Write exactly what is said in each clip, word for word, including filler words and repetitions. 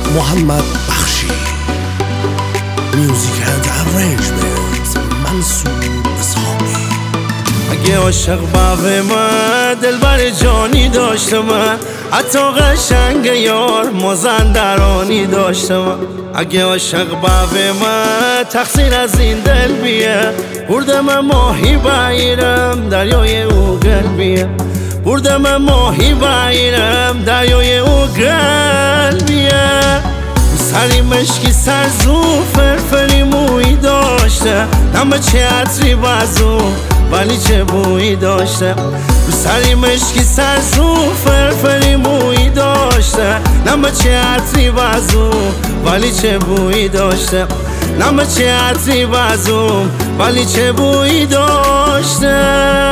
محمد بخشی. میوزیک اند ارنجمنت منصور اسحاقی. اگه عاشق باوه من دلبر جانی داشته من، حتی قشنگ یار مازندرانی داشته من. اگه عاشق باوه من تقصیر از این دل بیه، برده من ماهی بایرم دریای او قلبیه. برده من ماهی بایرم دریای او قلبیه. سری مشکی سرزو فرفری موی داشته، نمه چه عطری بازو ولی چه بویی داشته. سری مشکی سرزو فرفری موی داشته، نمه چه عطری بازو ولی چه بویی داشته. نمه چه عطری بازو ولی چه بویی داشته.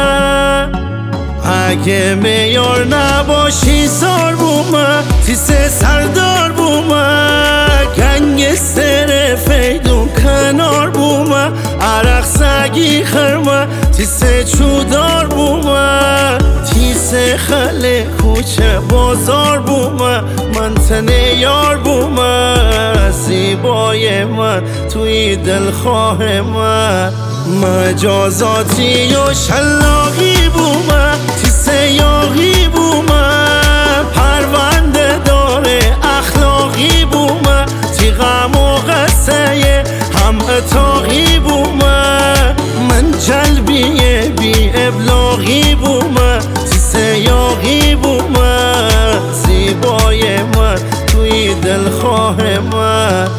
اگه میار نباشی سار بومه، تیسه سردار بومه، گنگستر فیدون کنار بومه، عرق سگی خرمه، تیسه چودار بومه، تیسه خل کوچه بازار بومه، من تنه یار بومه، زیبای من توی دلخواه من، مجازاتی و شلاقی بومه، تیسه یاغی بومه، پرونده داره اخلاقی بومه، تیغم و قصه هم اتاقی بومه، من جلبیه بی ابلاغی بومه، تیسه یاغی بومه، زیبای من توی دلخواه من.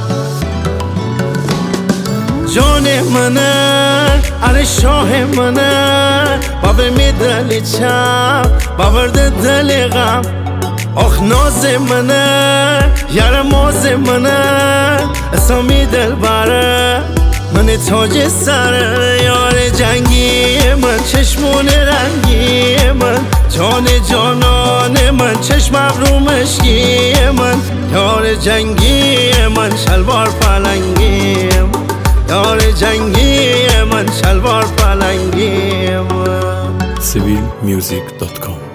جان منه اره شاه منه، باور می دلی چم باورده دل غم. آخ ناز منه یار ماز منه، اسامی دل بره من تاج سره. یار جنگی من چشمون رنگی من، جان جانان من چشم ابرو مشکی من. یار جنگی من شلوار پلنگی من، یار جنگی من شلوار پلنگی من. سیویل میوزیک دات کام